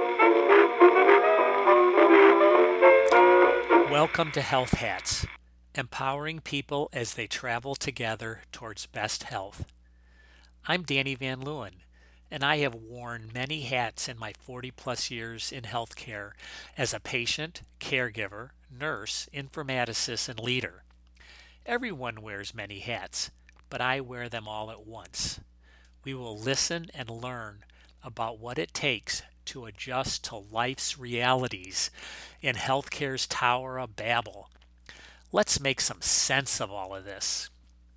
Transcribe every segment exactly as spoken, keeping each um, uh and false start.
Welcome to Health Hats, empowering people as they travel together towards best health. I'm Danny Van Leeuwen, and I have worn many hats in my forty plus years in healthcare as a patient, caregiver, nurse, informaticist, and leader. Everyone wears many hats, but I wear them all at once. We will listen and learn about what it takes to adjust to life's realities in healthcare's Tower of Babel. Let's make some sense of all of this.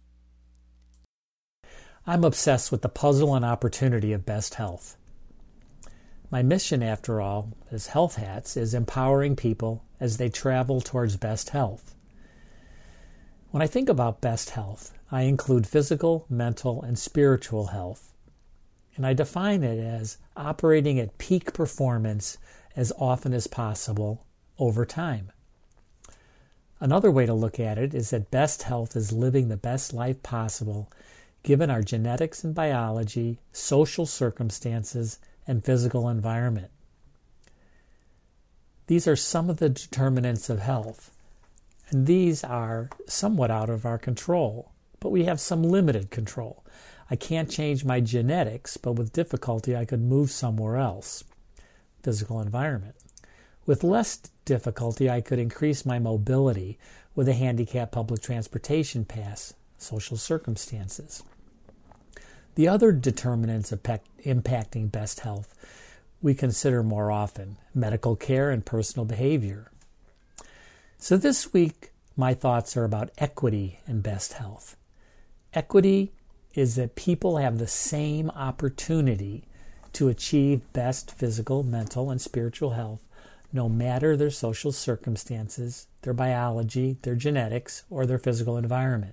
I'm obsessed with the puzzle and opportunity of best health. My mission, after all, as Health Hats, is empowering people as they travel towards best health. When I think about best health, I include physical, mental, and spiritual health, and I define it as operating at peak performance as often as possible over time. Another way to look at it is that best health is living the best life possible given our genetics and biology, social circumstances, and physical environment. These are some of the determinants of health, and these are somewhat out of our control, but we have some limited control. I can't change my genetics, but with difficulty I could move somewhere else. Physical environment. With less difficulty, I could increase my mobility with a handicapped public transportation pass, social circumstances. The other determinants of pe- impacting best health we consider more often, medical care and personal behavior. So this week, my thoughts are about equity in best health. Equity is that people have the same opportunity to achieve best physical, mental, and spiritual health no matter their social circumstances, their biology, their genetics, or their physical environment.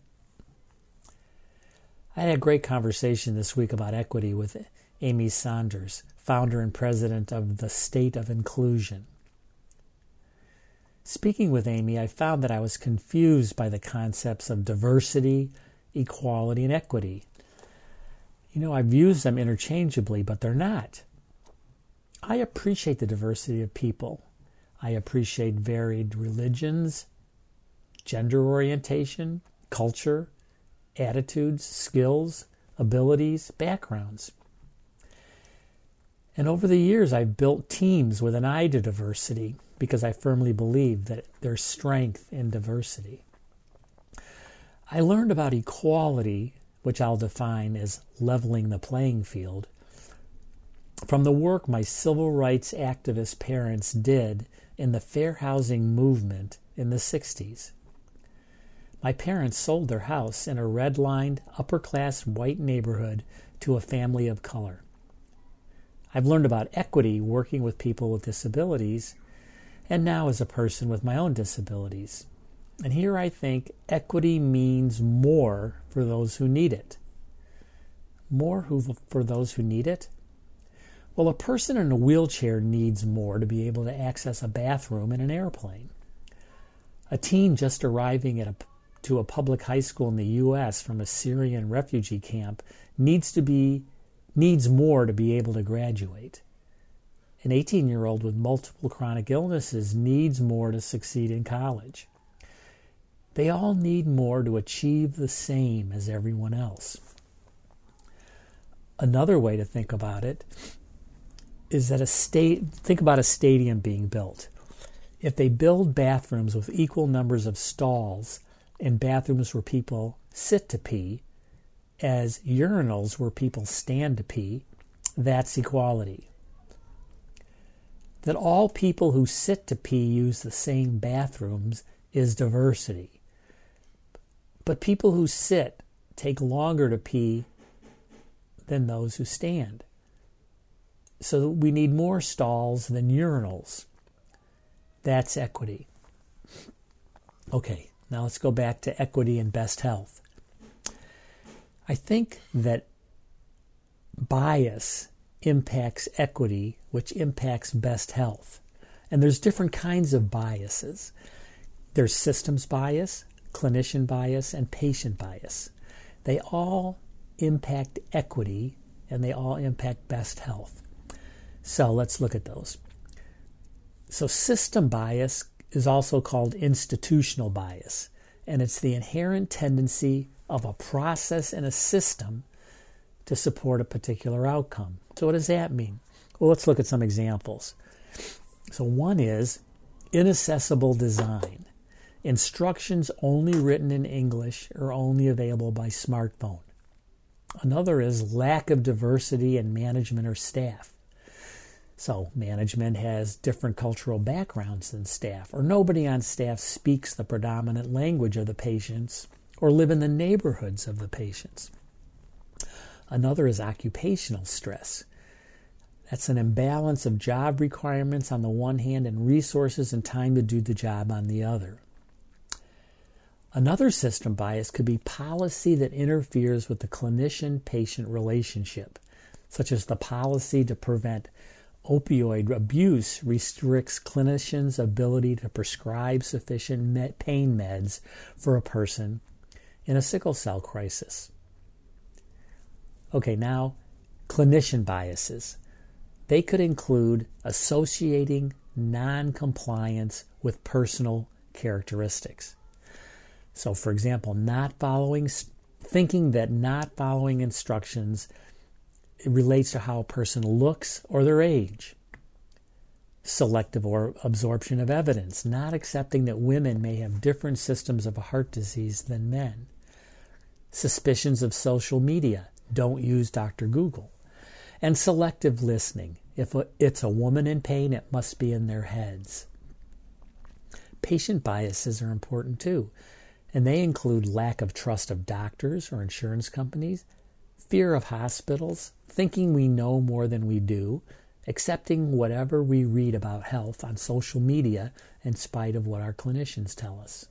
I had a great conversation this week about equity with Amy Saunders, founder and president of the State of Inclusion. Speaking with Amy, I found that I was confused by the concepts of diversity, equality, and equity. You know, I've used them interchangeably, but they're not. I appreciate the diversity of people. I appreciate varied religions, gender orientation, culture, attitudes, skills, abilities, backgrounds. And over the years, I've built teams with an eye to diversity because I firmly believe that there's strength in diversity. I learned about equality, which I'll define as leveling the playing field, from the work my civil rights activist parents did in the fair housing movement in the sixties. My parents sold their house in a red-lined, upper-class white neighborhood to a family of color. I've learned about equity working with people with disabilities, and now as a person with my own disabilities. And here I think equity means more for those who need it. More who, for those who need it? Well, a person in a wheelchair needs more to be able to access a bathroom in an airplane. A teen just arriving at a, to a public high school in the U S from a Syrian refugee camp needs to be needs more to be able to graduate. An eighteen-year-old with multiple chronic illnesses needs more to succeed in college. They all need more to achieve the same as everyone else. Another way to think about it is that a state, think about a stadium being built. If they build bathrooms with equal numbers of stalls and bathrooms where people sit to pee as urinals where people stand to pee, that's equality. That all people who sit to pee use the same bathrooms is diversity. But people who sit take longer to pee than those who stand. So we need more stalls than urinals. That's equity. Okay, now let's go back to equity and best health. I think that bias impacts equity, which impacts best health. And there's different kinds of biases. There's systems bias, clinician bias, and patient bias. They all impact equity, and they all impact best health. So let's look at those. So system bias is also called institutional bias, and it's the inherent tendency of a process in a system to support a particular outcome. So what does that mean? Well, let's look at some examples. So one is inaccessible design. Instructions only written in English or only available by smartphone. Another is lack of diversity in management or staff. So management has different cultural backgrounds than staff, or nobody on staff speaks the predominant language of the patients or live in the neighborhoods of the patients. Another is occupational stress. That's an imbalance of job requirements on the one hand and resources and time to do the job on the other. Another system bias could be policy that interferes with the clinician-patient relationship, such as the policy to prevent opioid abuse restricts clinicians' ability to prescribe sufficient pain meds for a person in a sickle cell crisis. Okay, now, clinician biases. They could include associating non-compliance with personal characteristics. So, for example, not following, thinking that not following instructions relates to how a person looks or their age. Selective or absorption of evidence, not accepting that women may have different systems of heart disease than men. Suspicions of social media, don't use Doctor Google. And selective listening, if it's a woman in pain, it must be in their heads. Patient biases are important too, and they include lack of trust of doctors or insurance companies, fear of hospitals, thinking we know more than we do, accepting whatever we read about health on social media in spite of what our clinicians tell us.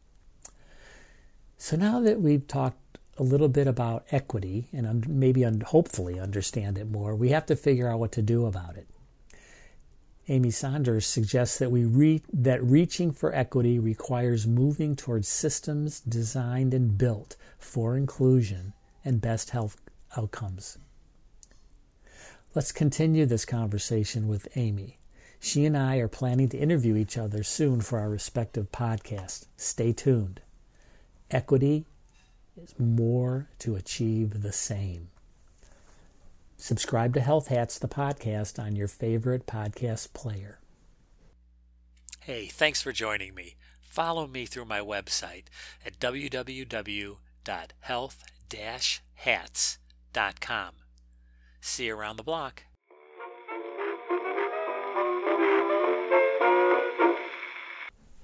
So now that we've talked a little bit about equity and maybe un- hopefully understand it more, we have to figure out what to do about it. Amy Saunders suggests that we re- that reaching for equity requires moving towards systems designed and built for inclusion and best health outcomes. Let's continue this conversation with Amy. She and I are planning to interview each other soon for our respective podcasts. Stay tuned. Equity is more to achieve the same. Subscribe to Health Hats, the podcast, on your favorite podcast player. Hey, thanks for joining me. Follow me through my website at w w w dot health dash hats dot com. See you around the block.